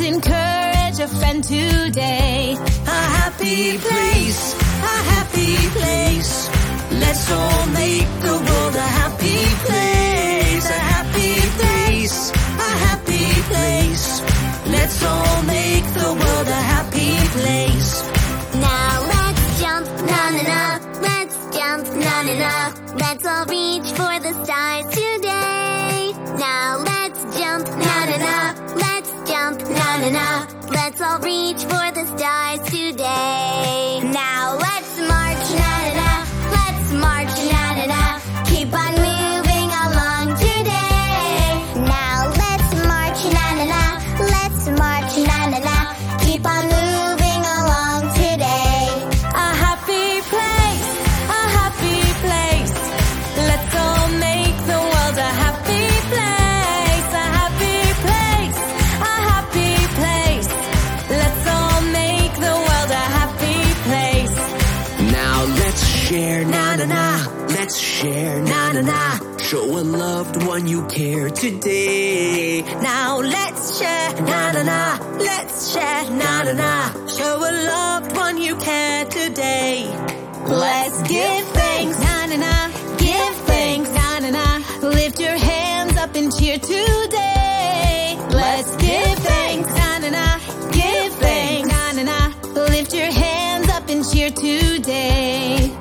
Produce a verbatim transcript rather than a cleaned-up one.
encourage a friend today. A happy place, a happy place. Let's all make the world a happy place. A happy place, a happy place. Let's all make the world a happy place. Now let's jump, na na na. Let's jump, na na na. Let's all reach for the stars today. Now let's jump, na na na. Let's jump, na na na. Let's all reach for the stars today. Now let's march, na na na. Let's march, na na na. Keep on moving along today. Now let's march, na na na. Let's march, na na na. Keep on moving along today. A happy place, a happy place. Let's all make the world a happy place. A happy place, a happy place. Let's all make the world a happy place. Now let's share, na na na. Let's share, na na na. Show a loved one you care today. Now let's share, na na na. Let's share, na na na. Show a loved one you care today. Let's give thanks, na na na. Give thanks, na na na. Lift your hands up and cheer today. Let's give thanks, na na na. Give thanks, na na na. Lift your hands up and cheer today.